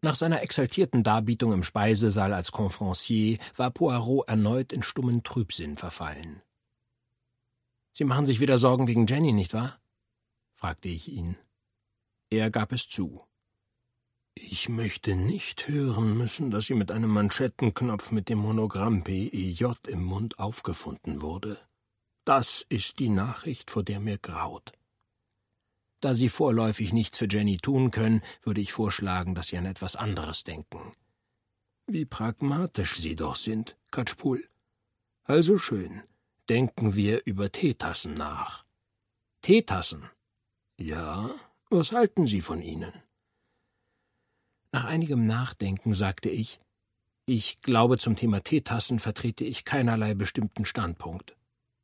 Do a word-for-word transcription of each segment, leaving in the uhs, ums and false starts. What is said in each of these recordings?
Nach seiner exaltierten Darbietung im Speisesaal als Conférencier war Poirot erneut in stummen Trübsinn verfallen. »Sie machen sich wieder Sorgen wegen Jenny, nicht wahr?« fragte ich ihn. Er gab es zu. »Ich möchte nicht hören müssen, dass sie mit einem Manschettenknopf mit dem Monogramm P E J im Mund aufgefunden wurde. Das ist die Nachricht, vor der mir graut. Da Sie vorläufig nichts für Jenny tun können, würde ich vorschlagen, dass Sie an etwas anderes denken. Wie pragmatisch Sie doch sind, Katschpul. Also schön, denken wir über Teetassen nach.« »Teetassen?« »Ja, was halten Sie von ihnen?« Nach einigem Nachdenken sagte ich, »Ich glaube, zum Thema Teetassen vertrete ich keinerlei bestimmten Standpunkt.«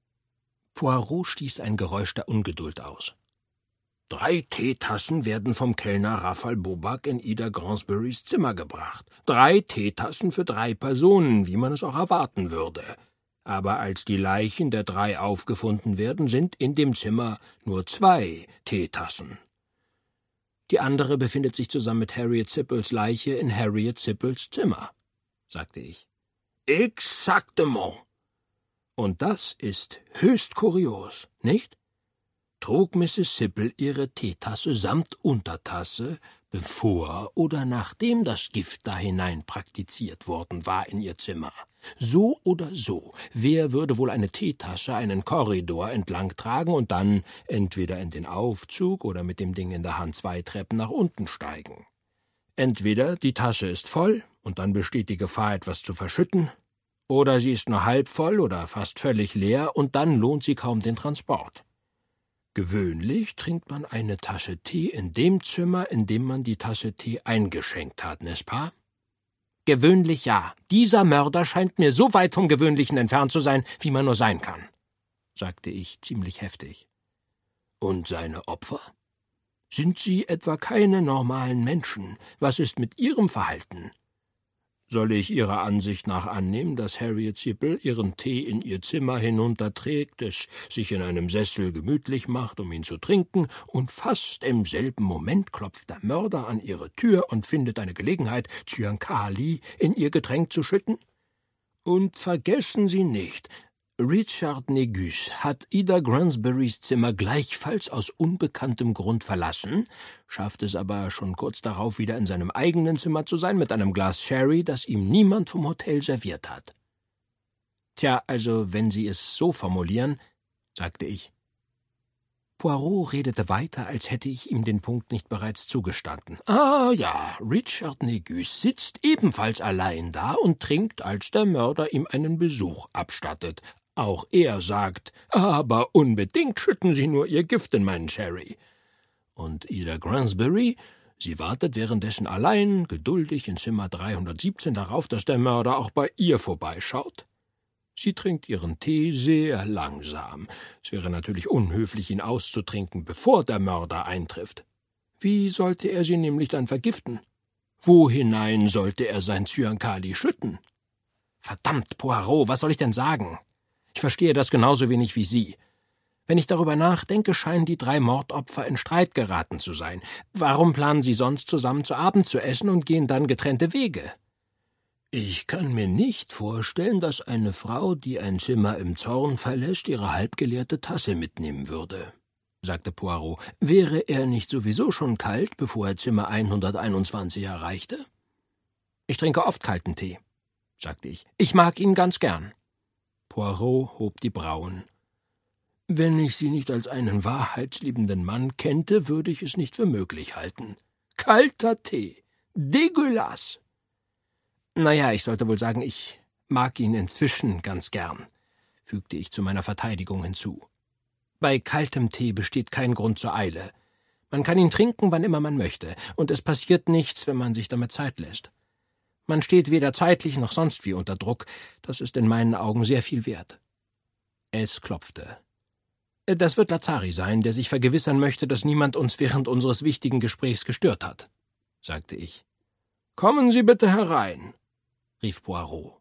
Poirot stieß ein Geräusch der Ungeduld aus. »Drei Teetassen werden vom Kellner Raphael Bobak in Ida Granceburys Zimmer gebracht. Drei Teetassen für drei Personen, wie man es auch erwarten würde. Aber als die Leichen der drei aufgefunden werden, sind in dem Zimmer nur zwei Teetassen. Die andere befindet sich zusammen mit Harriet Sippels Leiche in Harriet Sippels Zimmer«, sagte ich. »Exactement. Und das ist höchst kurios, nicht? Trug Misses Sippel ihre Teetasse samt Untertasse, bevor oder nachdem das Gift da hinein praktiziert worden war, in ihr Zimmer? So oder so, wer würde wohl eine Teetasse einen Korridor entlang tragen und dann entweder in den Aufzug oder mit dem Ding in der Hand zwei Treppen nach unten steigen? Entweder die Tasse ist voll und dann besteht die Gefahr, etwas zu verschütten, oder sie ist nur halb voll oder fast völlig leer und dann lohnt sie kaum den Transport. Gewöhnlich trinkt man eine Tasse Tee in dem Zimmer, in dem man die Tasse Tee eingeschenkt hat, n'est-ce pas?« »Gewöhnlich ja. Dieser Mörder scheint mir so weit vom Gewöhnlichen entfernt zu sein, wie man nur sein kann«, sagte ich ziemlich heftig. »Und seine Opfer? Sind sie etwa keine normalen Menschen? Was ist mit ihrem Verhalten? Soll ich Ihrer Ansicht nach annehmen, dass Harriet Sippel ihren Tee in ihr Zimmer hinunterträgt, es sich in einem Sessel gemütlich macht, um ihn zu trinken, und fast im selben Moment klopft der Mörder an ihre Tür und findet eine Gelegenheit, Zyankali in ihr Getränk zu schütten? Und vergessen Sie nicht, Richard Negus hat Ida Granceburys Zimmer gleichfalls aus unbekanntem Grund verlassen, schafft es aber schon kurz darauf wieder in seinem eigenen Zimmer zu sein mit einem Glas Sherry, das ihm niemand vom Hotel serviert hat.« »Tja, also, wenn Sie es so formulieren«, sagte ich. Poirot redete weiter, als hätte ich ihm den Punkt nicht bereits zugestanden. »Ah ja, Richard Negus sitzt ebenfalls allein da und trinkt, als der Mörder ihm einen Besuch abstattet. Auch er sagt, aber unbedingt schütten Sie nur Ihr Gift in meinen Sherry. Und Ida Grancebury, sie wartet währenddessen allein, geduldig in Zimmer dreihundertsiebzehn darauf, dass der Mörder auch bei ihr vorbeischaut. Sie trinkt ihren Tee sehr langsam. Es wäre natürlich unhöflich, ihn auszutrinken, bevor der Mörder eintrifft. Wie sollte er sie nämlich dann vergiften? Wo hinein sollte er sein Zyankali schütten? Verdammt, Poirot, was soll ich denn sagen? Ich verstehe das genauso wenig wie Sie. Wenn ich darüber nachdenke, scheinen die drei Mordopfer in Streit geraten zu sein. Warum planen Sie sonst zusammen zu Abend zu essen und gehen dann getrennte Wege? Ich kann mir nicht vorstellen, dass eine Frau, die ein Zimmer im Zorn verlässt, ihre halbgeleerte Tasse mitnehmen würde, sagte Poirot. Wäre er nicht sowieso schon kalt, bevor er Zimmer hunderteinundzwanzig erreichte? Ich trinke oft kalten Tee, sagte ich. Ich mag ihn ganz gern. Poirot hob die Brauen. »Wenn ich Sie nicht als einen wahrheitsliebenden Mann kennte, würde ich es nicht für möglich halten. Kalter Tee. Dégueulasse!« »Na ja, ich sollte wohl sagen, ich mag ihn inzwischen ganz gern«, fügte ich zu meiner Verteidigung hinzu. »Bei kaltem Tee besteht kein Grund zur Eile. Man kann ihn trinken, wann immer man möchte, und es passiert nichts, wenn man sich damit Zeit lässt. Man steht weder zeitlich noch sonst wie unter Druck. Das ist in meinen Augen sehr viel wert.« Es klopfte. »Das wird Lazari sein, der sich vergewissern möchte, dass niemand uns während unseres wichtigen Gesprächs gestört hat«, sagte ich. »Kommen Sie bitte herein«, rief Poirot.